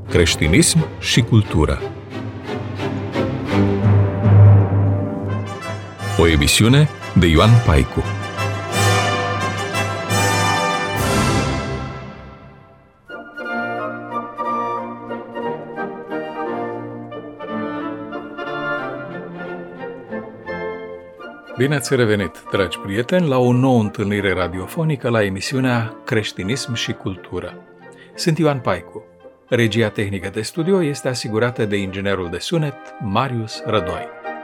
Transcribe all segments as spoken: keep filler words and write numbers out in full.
creștinism și cultură. O emisiune de Ioan Paicu. Bine ați revenit, dragi prieteni, la o nouă întâlnire radiofonică la emisiunea Creștinism și cultură. Sunt Ioan Paicu. Regia tehnică de studio este asigurată de inginerul de sunet Marius Rădoi.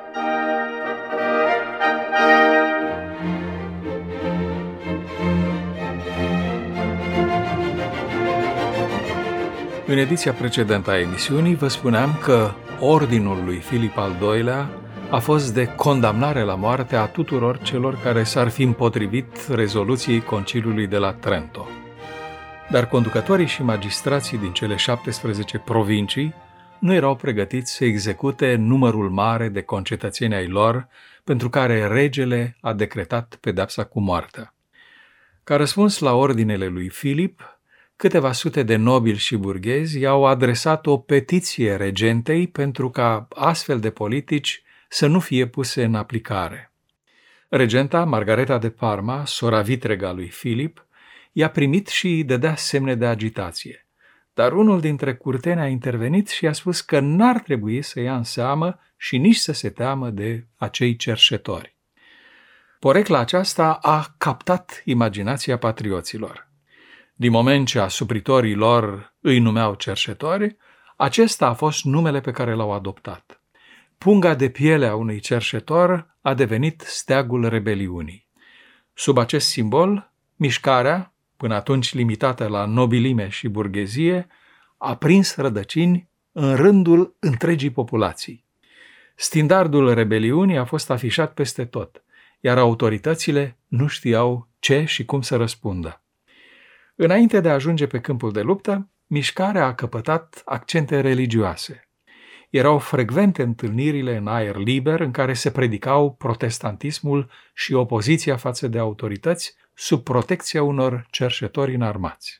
În ediția precedentă a emisiunii vă spuneam că ordinul lui Filip al doilea a fost de condamnare la moarte a tuturor celor care s-ar fi împotrivit rezoluției Conciliului de la Trento. Dar conducătorii și magistrații din cele șaptesprezece provincii nu erau pregătiți să execute numărul mare de concetățeni ai lor pentru care regele a decretat pedeapsa cu moartea. Ca răspuns la ordinele lui Filip, câteva sute de nobili și burghezi i-au adresat o petiție regentei pentru ca astfel de politici să nu fie puse în aplicare. Regenta Margareta de Parma, sora vitrega lui Filip, i-a primit și îi dădea semne de agitație. Dar unul dintre curteni a intervenit și a spus că n-ar trebui să ia în seamă și nici să se teamă de acei cerșetori. Porecla aceasta a captat imaginația patrioților. Din moment ce asupritorii lor îi numeau cerșetori, acesta a fost numele pe care l-au adoptat. Punga de piele a unui cerșetor a devenit steagul rebeliunii. Sub acest simbol, mișcarea, până atunci limitată la nobilime și burghezie, a prins rădăcini în rândul întregii populații. Standardul rebeliunii a fost afișat peste tot, iar autoritățile nu știau ce și cum să răspundă. Înainte de a ajunge pe câmpul de luptă, mișcarea a căpătat accente religioase. Erau frecvente întâlnirile în aer liber în care se predicau protestantismul și opoziția față de autorități sub protecția unor cerșetori înarmați.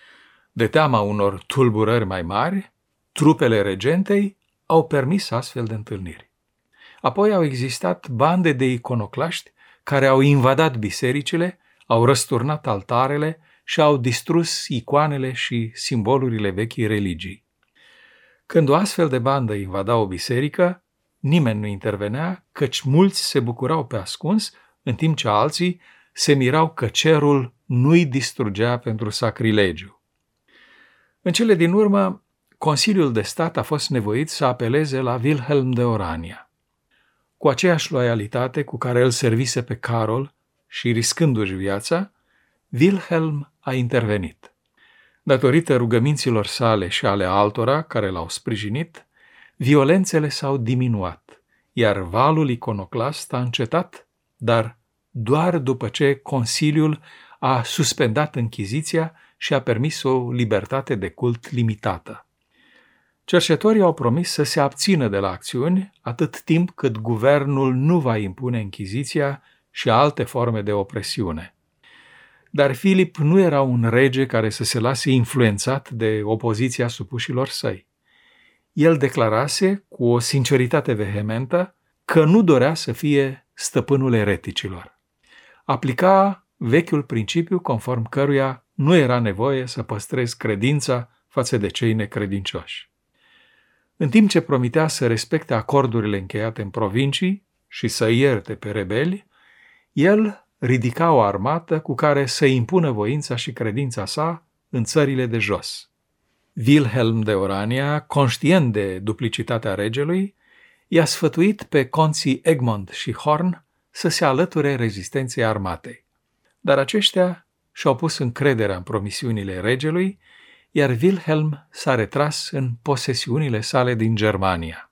De teama unor tulburări mai mari, trupele regentei au permis astfel de întâlniri. Apoi au existat bande de iconoclaști care au invadat bisericile, au răsturnat altarele și au distrus icoanele și simbolurile vechii religii. Când o astfel de bandă invada o biserică, nimeni nu intervenea, căci mulți se bucurau pe ascuns, în timp ce alții se mirau că cerul nu-i distrugea pentru sacrilegiu. În cele din urmă, Consiliul de Stat a fost nevoit să apeleze la Wilhelm de Orania. Cu aceeași loialitate cu care îl servise pe Carol și riscându-și viața, Wilhelm a intervenit. Datorită rugăminților sale și ale altora care l-au sprijinit, violențele s-au diminuat, iar valul iconoclast a încetat, dar doar după ce Consiliul a suspendat închiziția și a permis o libertate de cult limitată. Cercetorii au promis să se abțină de la acțiuni atât timp cât guvernul nu va impune închiziția și alte forme de opresiune. Dar Filip nu era un rege care să se lase influențat de opoziția supușilor săi. El declarase cu o sinceritate vehementă că nu dorea să fie stăpânul ereticilor. Aplica vechiul principiu conform căruia nu era nevoie să păstrezi credința față de cei necredincioși. În timp ce promitea să respecte acordurile încheiate în provincii și să ierte pe rebeli, el ridica o armată cu care să impună voința și credința sa în țările de jos. Wilhelm de Orania, conștient de duplicitatea regelui, i-a sfătuit pe conții Egmont și Horn să se alăture rezistenței armatei. Dar aceștia și-au pus încrederea în promisiunile regelui, iar Wilhelm s-a retras în posesiunile sale din Germania.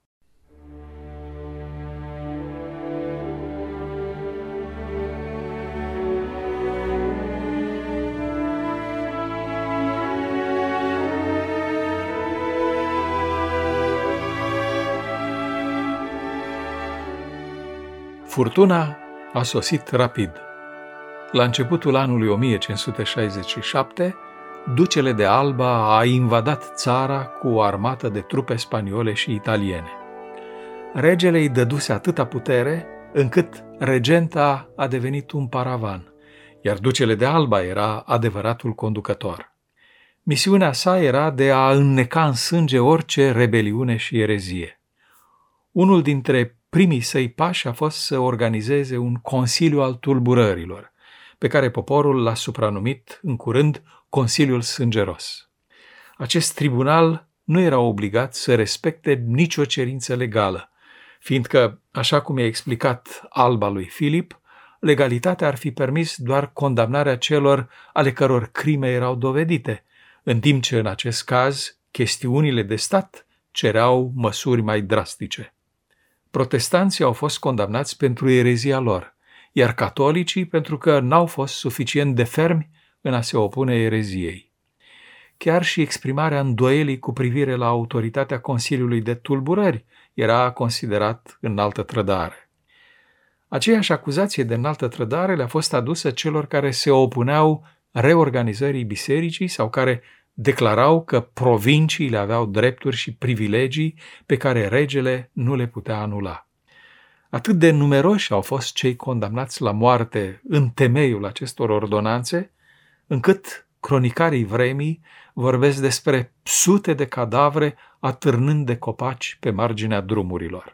Furtuna a sosit rapid. La începutul anului o mie cinci sute șaizeci și șapte, ducele de Alba a invadat țara cu o armată de trupe spaniole și italiene. Regele îi dăduse atâta putere încât regenta a devenit un paravan, iar ducele de Alba era adevăratul conducător. Misiunea sa era de a înneca în sânge orice rebeliune și erezie. Unul dintre primii săi pași a fost să organizeze un Consiliu al Tulburărilor, pe care poporul l-a supranumit în curând Consiliul Sângeros. Acest tribunal nu era obligat să respecte nicio cerință legală, fiindcă, așa cum i-a explicat Alba lui Filip, legalitatea ar fi permis doar condamnarea celor ale căror crime erau dovedite, în timp ce, în acest caz, chestiunile de stat cereau măsuri mai drastice. Protestanții au fost condamnați pentru erezia lor, iar catolicii pentru că n-au fost suficient de fermi în a se opune ereziei. Chiar și exprimarea îndoielii cu privire la autoritatea Consiliului de Tulburări era considerat înaltă trădare. Aceeași acuzație de înaltă trădare le-a fost adusă celor care se opuneau reorganizării bisericii sau care declarau că provinciile aveau drepturi și privilegii pe care regele nu le putea anula. Atât de numeroși au fost cei condamnați la moarte în temeiul acestor ordonanțe, încât cronicarii vremii vorbesc despre sute de cadavre atârnând de copaci pe marginea drumurilor.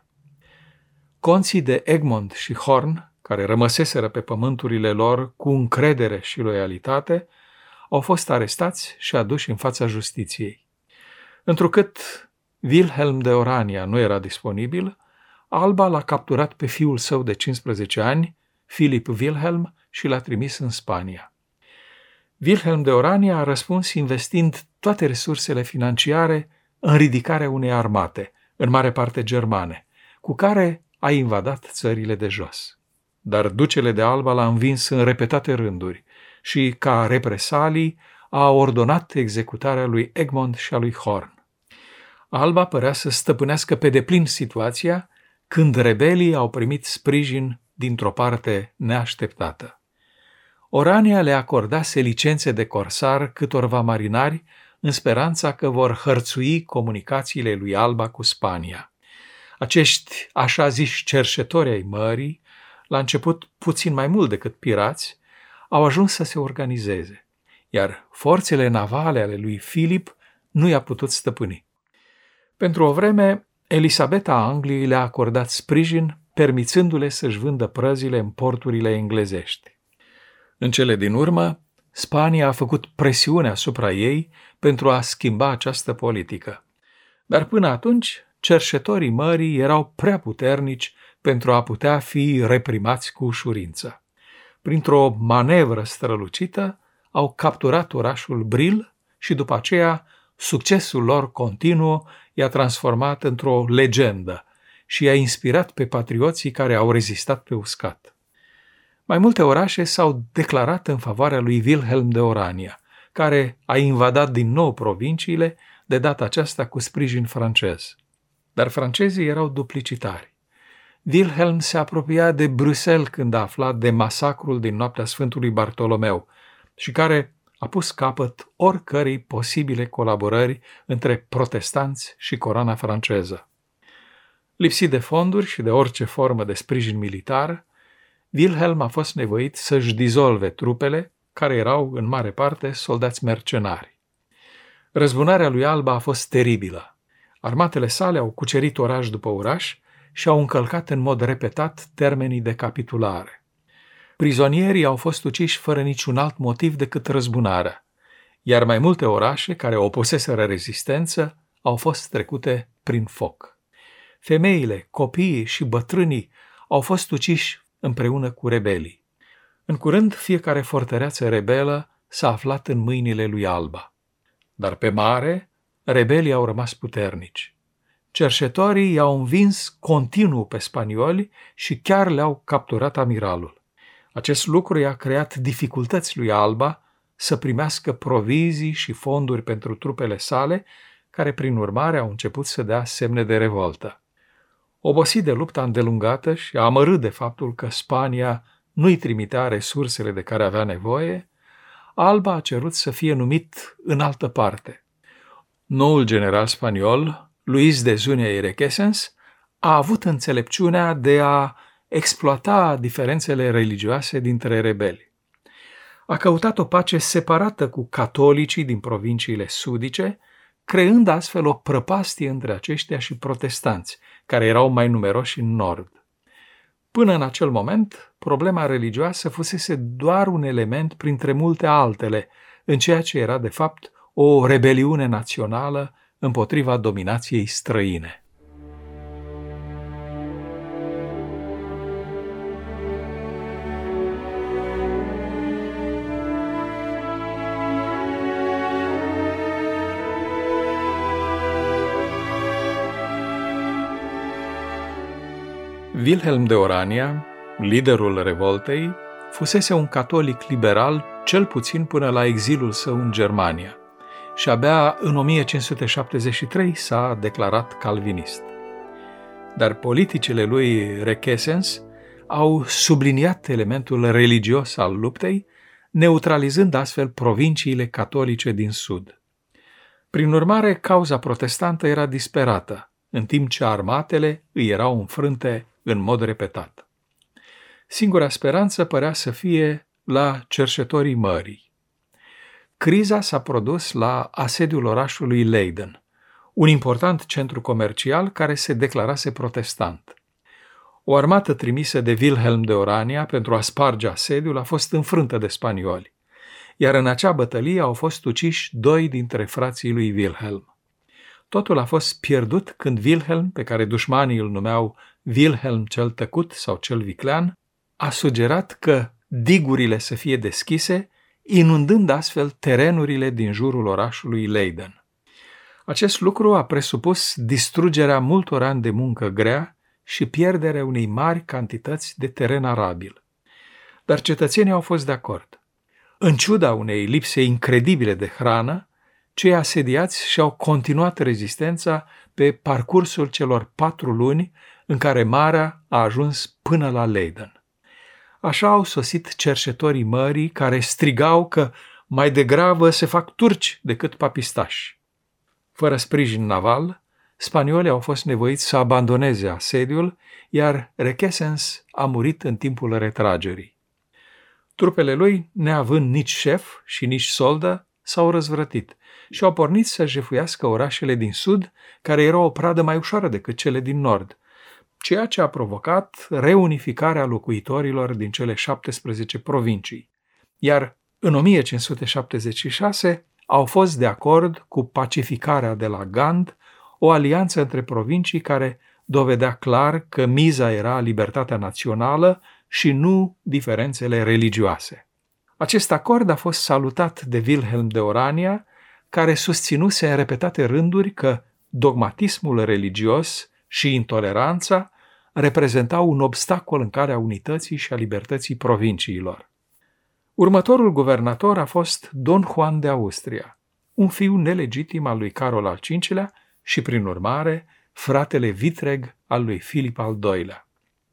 Conții de Egmont și Horn, care rămăseseră pe pământurile lor cu încredere și loialitate, au fost arestați și aduși în fața justiției. Întrucât Wilhelm de Orania nu era disponibil, Alba l-a capturat pe fiul său de cincisprezece ani, Filip Wilhelm, și l-a trimis în Spania. Wilhelm de Orania a răspuns investind toate resursele financiare în ridicarea unei armate, în mare parte germane, cu care a invadat țările de jos. Dar ducele de Alba l-a învins în repetate rânduri și, ca represalii, a ordonat executarea lui Egmont și a lui Horn. Alba părea să stăpânească pe deplin situația când rebelii au primit sprijin dintr-o parte neașteptată. Orania le acordase licențe de corsar câtorva marinari în speranța că vor hărțui comunicațiile lui Alba cu Spania. Acești așa ziși cerșetori ai mării, la început puțin mai mult decât pirați, au ajuns să se organizeze, iar forțele navale ale lui Filip nu i-a putut stăpâni. Pentru o vreme, Elisabeta Angliei le-a acordat sprijin, permițându-le să-și vândă prăzile în porturile englezești. În cele din urmă, Spania a făcut presiune asupra ei pentru a schimba această politică. Dar până atunci, cerșetorii mării erau prea puternici pentru a putea fi reprimați cu ușurință. Printr-o manevră strălucită, au capturat orașul Bril și după aceea succesul lor continuu i-a transformat într-o legendă și i-a inspirat pe patrioții care au rezistat pe uscat. Mai multe orașe s-au declarat în favoarea lui Wilhelm de Orania, care a invadat din nou provinciile, de data aceasta cu sprijin francez. Dar francezii erau duplicitari. Wilhelm se apropia de Bruxelles când a aflat de masacrul din noaptea Sfântului Bartolomeu și care a pus capăt oricărei posibile colaborări între protestanți și coroana franceză. Lipsit de fonduri și de orice formă de sprijin militar, Wilhelm a fost nevoit să-și dizolve trupele, care erau în mare parte soldați mercenari. Răzbunarea lui Alba a fost teribilă. Armatele sale au cucerit oraș după oraș și au încălcat în mod repetat termenii de capitulare. Prizonierii au fost uciși fără niciun alt motiv decât răzbunarea, iar mai multe orașe care opuseseră rezistență au fost trecute prin foc. Femeile, copiii și bătrânii au fost uciși împreună cu rebelii. În curând, fiecare fortăreață rebelă s-a aflat în mâinile lui Alba. Dar pe mare, rebelii au rămas puternici. Cerșetorii i-au învins continuu pe spanioli și chiar le-au capturat amiralul. Acest lucru i-a creat dificultăți lui Alba să primească provizii și fonduri pentru trupele sale, care prin urmare au început să dea semne de revoltă. Obosit de lupta îndelungată și amărât de faptul că Spania nu-i trimitea resursele de care avea nevoie, Alba a cerut să fie numit în altă parte. Noul general spaniol, Luis de Zúñiga y Requesens, a avut înțelepciunea de a exploata diferențele religioase dintre rebeli. A căutat o pace separată cu catolicii din provinciile sudice, creând astfel o prăpastie între aceștia și protestanți, care erau mai numeroși în nord. Până în acel moment, problema religioasă fusese doar un element printre multe altele, în ceea ce era de fapt o rebeliune națională împotriva dominației străine. Wilhelm de Orania, liderul revoltei, fusese un catolic liberal cel puțin până la exilul său în Germania și abia în o mie cinci sute șaptezeci și trei s-a declarat calvinist. Dar politicile lui Requesens au subliniat elementul religios al luptei, neutralizând astfel provinciile catolice din sud. Prin urmare, cauza protestantă era disperată, în timp ce armatele îi erau înfrânte în mod repetat. Singura speranță părea să fie la cercetorii mării. Criza s-a produs la asediul orașului Leiden, un important centru comercial care se declarase protestant. O armată trimisă de Wilhelm de Orania pentru a sparge asediul a fost înfrântă de spanioli, iar în acea bătălie au fost uciși doi dintre frații lui Wilhelm. Totul a fost pierdut când Wilhelm, pe care dușmanii îl numeau Wilhelm cel tăcut sau cel viclean, a sugerat că digurile să fie deschise, inundând astfel terenurile din jurul orașului Leiden. Acest lucru a presupus distrugerea multor ani de muncă grea și pierderea unei mari cantități de teren arabil. Dar cetățenii au fost de acord. În ciuda unei lipse incredibile de hrană, cei asediați și-au continuat rezistența pe parcursul celor patru luni în care marea a ajuns până la Leiden. Așa au sosit cercetorii mării care strigau că mai degrabă se fac turci decât papistași. Fără sprijin naval, spaniolii au fost nevoiți să abandoneze asediul, iar Requesens a murit în timpul retragerii. Trupele lui, neavând nici șef și nici soldă, s-au răzvrătit și au pornit să jefuiască orașele din sud, care erau o pradă mai ușoară decât cele din nord, ceea ce a provocat reunificarea locuitorilor din cele șaptesprezece provincii. Iar în o mie cinci sute șaptezeci și șase au fost de acord cu pacificarea de la Gand, o alianță între provincii care dovedea clar că miza era libertatea națională și nu diferențele religioase. Acest acord a fost salutat de Wilhelm de Orania, care susținuse în repetate rânduri că dogmatismul religios și intoleranța reprezentau un obstacol în calea unității și a libertății provinciilor. Următorul guvernator a fost Don Juan de Austria, un fiu nelegitim al lui Carol al cincilea și, prin urmare, fratele vitreg al lui Filip al doilea.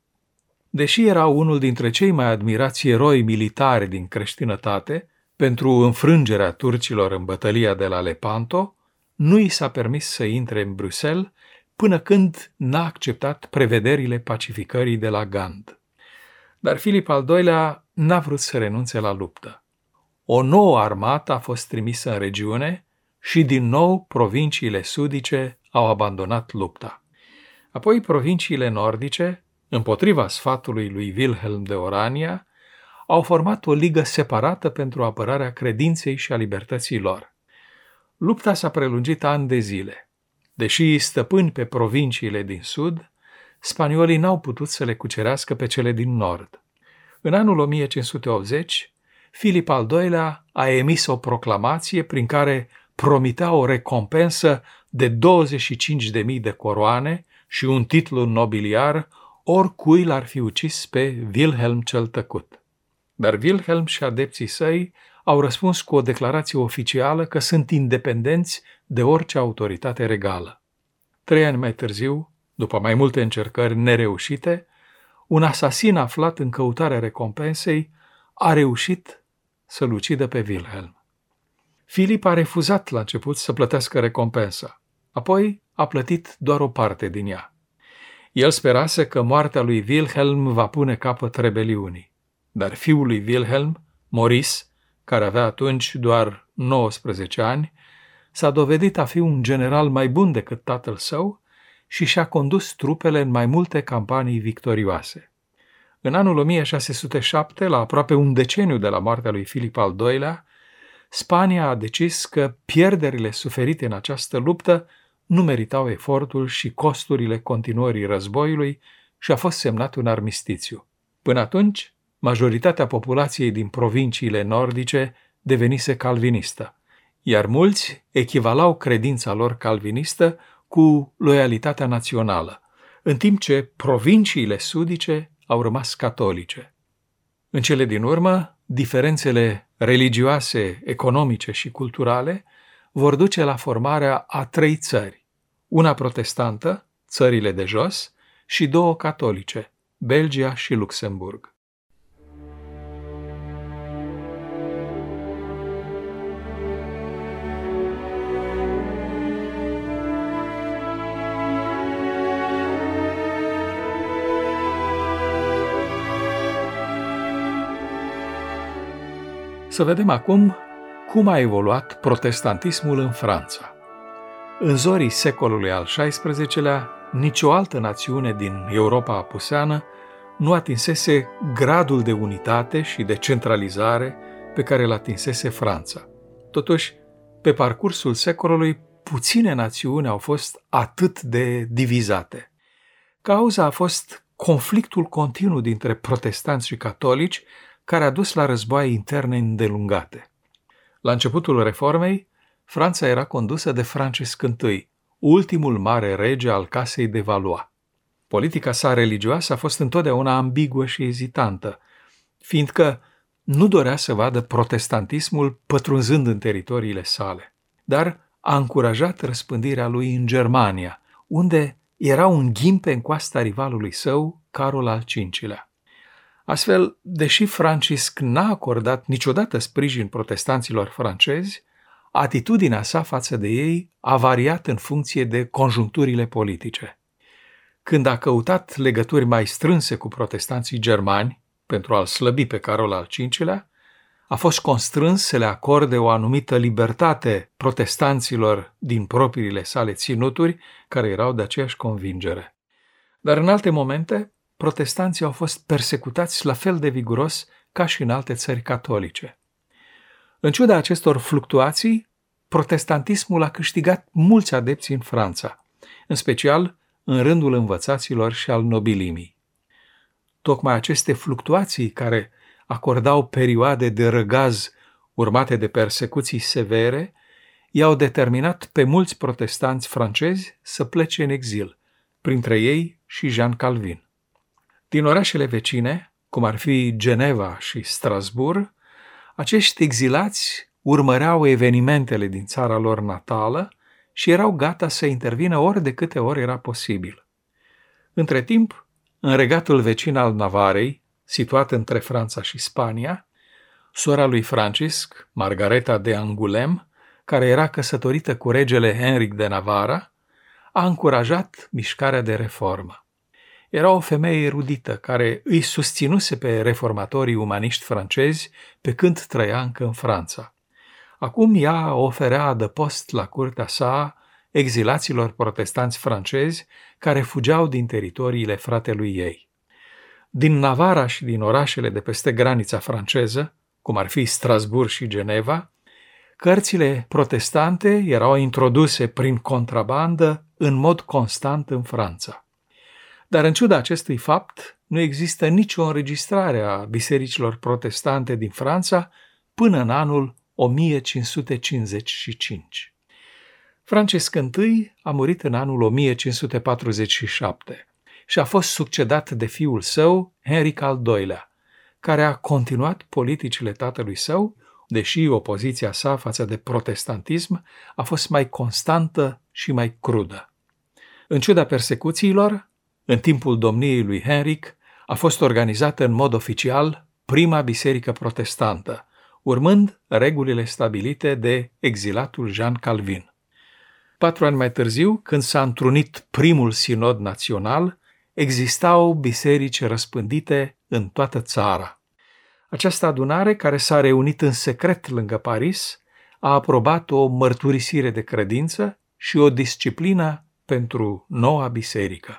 Deși era unul dintre cei mai admirați eroi militari din creștinătate, pentru înfrângerea turcilor în bătălia de la Lepanto, nu i s-a permis să intre în Bruxelles până când n-a acceptat prevederile pacificării de la Gand. Dar Filip al doilea n-a vrut să renunțe la luptă. O nouă armată a fost trimisă în regiune și din nou provinciile sudice au abandonat lupta. Apoi provinciile nordice, împotriva sfatului lui Wilhelm de Orania, au format o ligă separată pentru apărarea credinței și a libertății lor. Lupta s-a prelungit ani de zile. Deși stăpâni pe provinciile din sud, spaniolii n-au putut să le cucerească pe cele din nord. În anul o mie cinci sute optzeci, Filip al doilea a emis o proclamație prin care promitea o recompensă de douăzeci și cinci de mii de coroane și un titlu nobiliar oricui l-ar fi ucis pe Wilhelm cel tăcut. Dar Wilhelm și adepții săi au răspuns cu o declarație oficială că sunt independenți de orice autoritate regală. Trei ani mai târziu, după mai multe încercări nereușite, un asasin aflat în căutarea recompensei a reușit să-l ucidă pe Wilhelm. Filip a refuzat la început să plătească recompensa, apoi a plătit doar o parte din ea. El sperase că moartea lui Wilhelm va pune capăt rebeliunii, dar fiul lui Wilhelm, Maurice, care avea atunci doar nouăsprezece ani, s-a dovedit a fi un general mai bun decât tatăl său și și-a condus trupele în mai multe campanii victorioase. În anul o mie șase sute șapte, la aproape un deceniu de la moartea lui Filip al doilea, Spania a decis că pierderile suferite în această luptă nu meritau efortul și costurile continuării războiului și a fost semnat un armistițiu. Până atunci, majoritatea populației din provinciile nordice devenise calvinistă, iar mulți echivalau credința lor calvinistă cu loialitatea națională, în timp ce provinciile sudice au rămas catolice. În cele din urmă, diferențele religioase, economice și culturale vor duce la formarea a trei țări, una protestantă, țările de jos, și două catolice, Belgia și Luxemburg. Să vedem acum cum a evoluat protestantismul în Franța. În zorii secolului al șaisprezecelea, nicio altă națiune din Europa apuseană nu atinsese gradul de unitate și de centralizare pe care îl atinsese Franța. Totuși, pe parcursul secolului, puține națiuni au fost atât de divizate. Cauza a fost conflictul continuu dintre protestanți și catolici, care a dus la războaie interne îndelungate. La începutul reformei, Franța era condusă de Francisc I, ultimul mare rege al casei de Valois. Politica sa religioasă a fost întotdeauna ambiguă și ezitantă, fiindcă nu dorea să vadă protestantismul pătrunzând în teritoriile sale, dar a încurajat răspândirea lui în Germania, unde era un ghimpe în coasta rivalului său, Carol al cincilea. Astfel, deși Francisc n-a acordat niciodată sprijin protestanților francezi, atitudinea sa față de ei a variat în funcție de conjuncturile politice. Când a căutat legături mai strânse cu protestanții germani, pentru a-l slăbi pe Carol al cincilea, a fost constrâns să le acorde o anumită libertate protestanților din propriile sale ținuturi, care erau de aceeași convingere. Dar în alte momente, protestanții au fost persecutați la fel de viguros ca și în alte țări catolice. În ciuda acestor fluctuații, protestantismul a câștigat mulți adepți în Franța, în special în rândul învățaților și al nobilimii. Tocmai aceste fluctuații, care acordau perioade de răgaz urmate de persecuții severe, i-au determinat pe mulți protestanți francezi să plece în exil, printre ei și Jean Calvin. Din orașele vecine, cum ar fi Geneva și Strasbourg, acești exilați urmăreau evenimentele din țara lor natală și erau gata să intervină ori de câte ori era posibil. Între timp, în regatul vecin al Navarei, situat între Franța și Spania, sora lui Francisc, Margareta de Angoulême, care era căsătorită cu regele Henric de Navarra, a încurajat mișcarea de reformă. Era o femeie erudită care îi susținuse pe reformatorii umaniști francezi pe când trăia încă în Franța. Acum ea oferea adăpost la curtea sa exilaților protestanți francezi care fugeau din teritoriile fratelui ei. Din Navarra și din orașele de peste granița franceză, cum ar fi Strasbourg și Geneva, cărțile protestante erau introduse prin contrabandă în mod constant în Franța. Dar în ciuda acestui fapt, nu există nicio înregistrare a bisericilor protestante din Franța până în anul o mie cinci sute cincizeci și cinci. Francisc I a murit în anul o mie cinci sute patruzeci și șapte și a fost succedat de fiul său, Henric al doilea, care a continuat politicile tatălui său, deși opoziția sa față de protestantism a fost mai constantă și mai crudă. În ciuda persecuțiilor, în timpul domniei lui Henric a fost organizată în mod oficial prima biserică protestantă, urmând regulile stabilite de exilatul Jean Calvin. Patru ani mai târziu, când s-a întrunit primul sinod național, existau biserici răspândite în toată țara. Această adunare, care s-a reunit în secret lângă Paris, a aprobat o mărturisire de credință și o disciplină pentru noua biserică.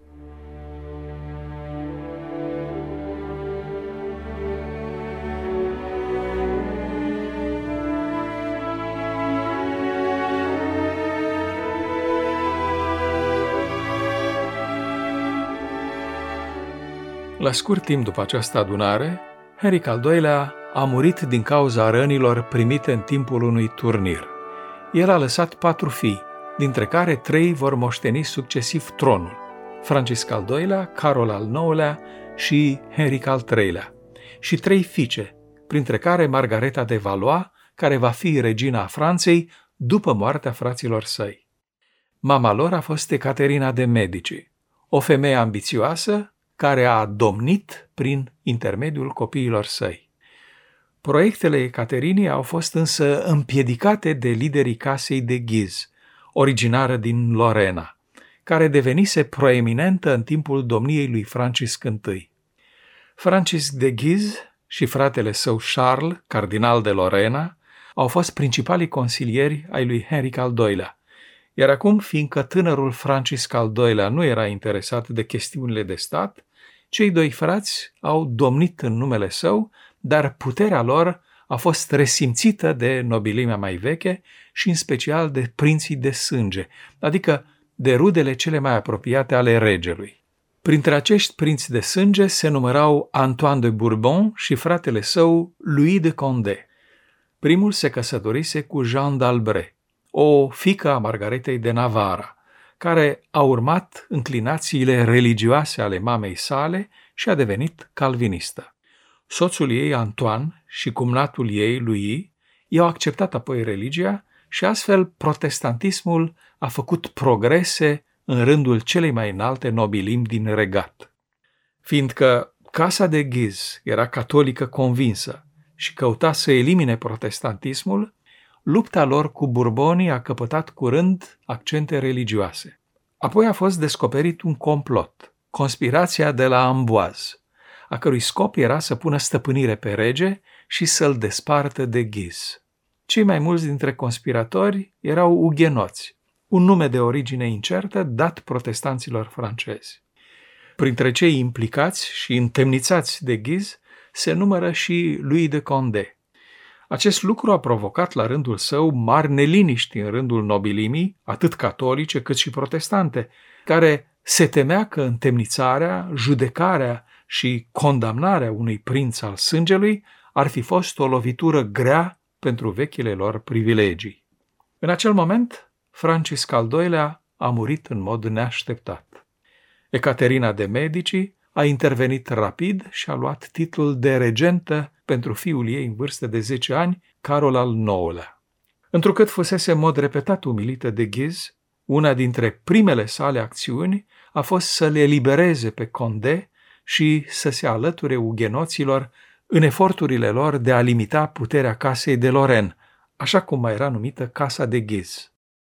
La scurt timp după această adunare, Henric al doilea a murit din cauza rănilor primite în timpul unui turnir. El a lăsat patru fii, dintre care trei vor moșteni succesiv tronul: Francisc al doilea, Carol al nouălea și Henric al treilea, și trei fiice, printre care Margareta de Valois, care va fi regina Franței după moartea fraților săi. Mama lor a fost Ecaterina de Medici, o femeie ambițioasă care a domnit prin intermediul copiilor săi. Proiectele Ecaterinei au fost însă împiedicate de liderii casei de Guise, originară din Lorena, care devenise proeminentă în timpul domniei lui Francisc I. Francisc de Guise și fratele său Charles, cardinal de Lorena, au fost principalii consilieri ai lui Henric al doilea, iar acum, fiindcă tânărul Francisc al doilea nu era interesat de chestiunile de stat, cei doi frați au domnit în numele său, dar puterea lor a fost resimțită de nobilimea mai veche și în special de prinții de sânge, adică de rudele cele mai apropiate ale regelui. Printre acești prinți de sânge se numărau Antoine de Bourbon și fratele său Louis de Condé. Primul se căsătorise cu Jeanne d'Albret, o fiică a Margaretei de Navarra, care a urmat înclinațiile religioase ale mamei sale și a devenit calvinistă. Soțul ei, Antoine, și cumnatul ei, Louis, i-au acceptat apoi religia și astfel protestantismul a făcut progrese în rândul celei mai înalte nobilimi din regat. Fiindcă casa de Guise era catolică convinsă și căuta să elimine protestantismul, lupta lor cu Burbonii a căpătat curând accente religioase. Apoi a fost descoperit un complot, conspirația de la Amboise, a cărui scop era să pună stăpânire pe rege și să-l despartă de Guise. Cei mai mulți dintre conspiratori erau ugenoți, un nume de origine incertă dat protestanților francezi. Printre cei implicați și întemnițați de Guise se numără și Louis de Condé. Acest lucru a provocat la rândul său mari neliniști în rândul nobilimii, atât catolice cât și protestante, care se temea că întemnițarea, judecarea și condamnarea unui prinț al sângelui ar fi fost o lovitură grea pentru vechile lor privilegii. În acel moment, Francisc al doilea a murit în mod neașteptat. Ecaterina de Medici a intervenit rapid și a luat titlul de regentă pentru fiul ei în vârstă de zece ani, Carol al nouălea. Întrucât fusese în mod repetat umilită de Guise, una dintre primele sale acțiuni a fost să le elibereze pe Condé și să se alăture ugenoților în eforturile lor de a limita puterea casei de Lorraine, așa cum mai era numită Casa de Guise.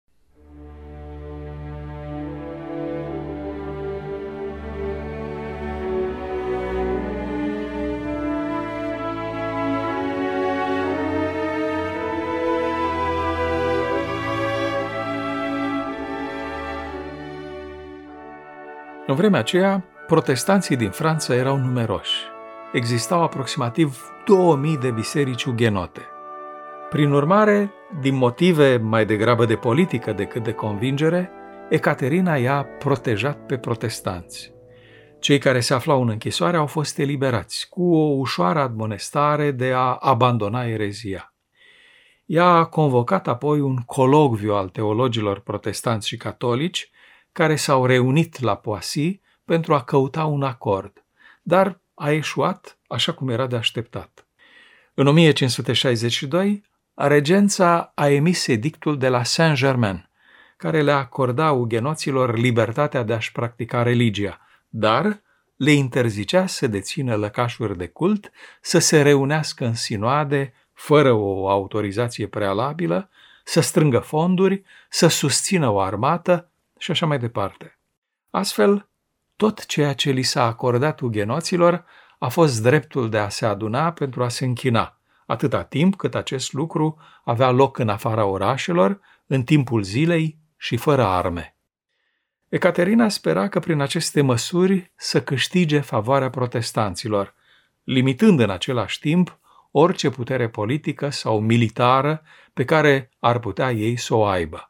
În vremea aceea, protestanții din Franța erau numeroși. Existau aproximativ două mii de biserici ugenote. Prin urmare, din motive mai degrabă de politică decât de convingere, Ecaterina i-a protejat pe protestanți. Cei care se aflau în închisoare au fost eliberați, cu o ușoară admonestare de a abandona erezia. Ea a convocat apoi un colocviu al teologilor protestanți și catolici, care s-au reunit la Poissy pentru a căuta un acord, dar a eșuat așa cum era de așteptat. În o mie cinci sute șaizeci și doi, regența a emis edictul de la Saint-Germain, care le acorda ugenoților libertatea de a-și practica religia, dar le interzicea să dețină lăcașuri de cult, să se reunească în sinoade fără o autorizație prealabilă, să strângă fonduri, să susțină o armată și așa mai departe. Astfel, tot ceea ce li s-a acordat ugenoților a fost dreptul de a se aduna pentru a se închina, atâta timp cât acest lucru avea loc în afara orașelor, în timpul zilei și fără arme. Ecaterina spera că prin aceste măsuri să câștige favoarea protestanților, limitând în același timp orice putere politică sau militară pe care ar putea ei să o aibă.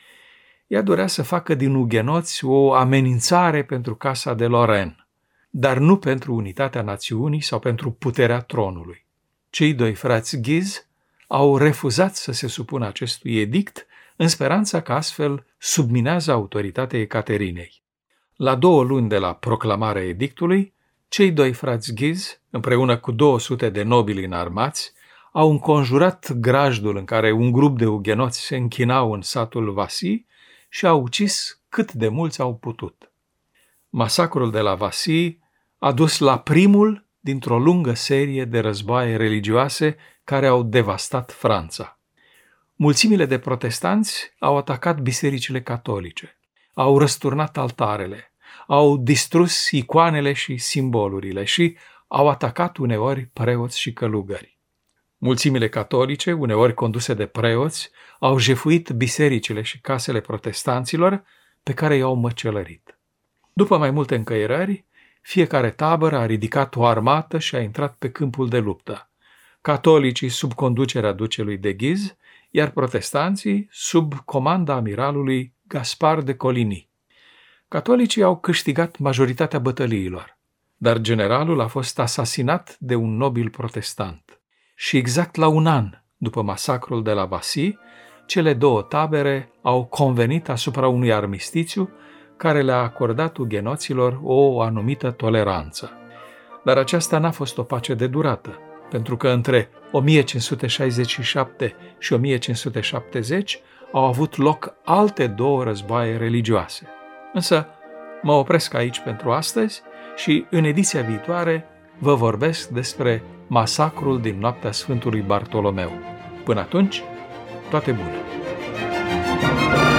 Ea dorea să facă din ugenoți o amenințare pentru casa de Lorraine, dar nu pentru unitatea națiunii sau pentru puterea tronului. Cei doi frați Guise au refuzat să se supună acestui edict, în speranța că astfel subminează autoritatea Ecaterinei. La două luni de la proclamarea edictului, cei doi frați Guise, împreună cu două sute de nobili înarmați, au înconjurat grajdul în care un grup de ugenoți se închinau în satul Vassy și au ucis cât de mulți au putut. Masacrul de la Vassy a dus la primul dintr-o lungă serie de războaie religioase care au devastat Franța. Mulțimile de protestanți au atacat bisericile catolice, au răsturnat altarele, au distrus icoanele și simbolurile și au atacat uneori preoți și călugări. Mulțimile catolice, uneori conduse de preoți, au jefuit bisericile și casele protestanților pe care i-au măcelărit. După mai multe încăierări, fiecare tabără a ridicat o armată și a intrat pe câmpul de luptă. Catolicii sub conducerea ducelui de Guise, iar protestanții sub comanda amiralului Gaspard de Coligny. Catolicii au câștigat majoritatea bătăliilor, dar generalul a fost asasinat de un nobil protestant. Și exact la un an după masacrul de la Vassy, cele două tabere au convenit asupra unui armistițiu care le-a acordat ugenoților o anumită toleranță. Dar aceasta n-a fost o pace de durată, pentru că între o mie cinci sute șaizeci și șapte și o mie cinci sute șaptezeci au avut loc alte două războaie religioase. Însă mă opresc aici pentru astăzi și în ediția viitoare vă vorbesc despre masacrul din noaptea Sfântului Bartolomeu. Până atunci, toate bune!